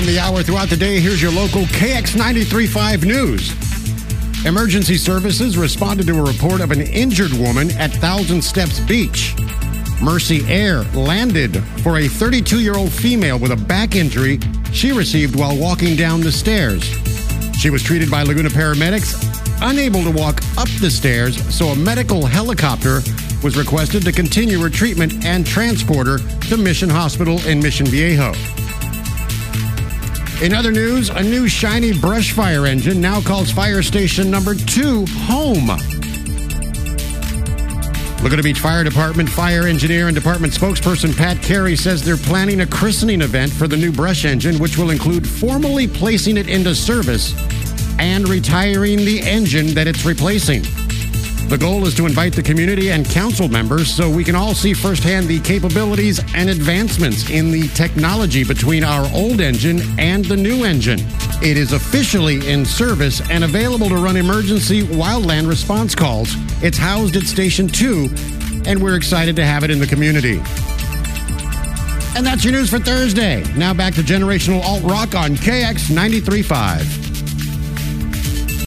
On the hour throughout the day, here's your local KX93.5 news. Emergency services responded to a report of an injured woman at Thousand Steps Beach. Mercy Air landed for a 32-year-old female with a back injury she received while walking down the stairs. She was treated by Laguna paramedics, unable to walk up the stairs, so a medical helicopter was requested to continue her treatment and transport her to Mission Hospital in Mission Viejo. In other news, a new shiny brush fire engine now calls fire station number 2 home. Laguna Beach Fire Department fire engineer and department spokesperson Pat Carey says they're planning a christening event for the new brush engine, which will include formally placing it into service and retiring the engine that it's replacing. The goal is to invite the community and council members so we can all see firsthand the capabilities and advancements in the technology between our old engine and the new engine. It is officially in service and available to run emergency wildland response calls. It's housed at Station 2, and we're excited to have it in the community. And that's your news for Thursday. Now back to Generational Alt Rock on KX93.5.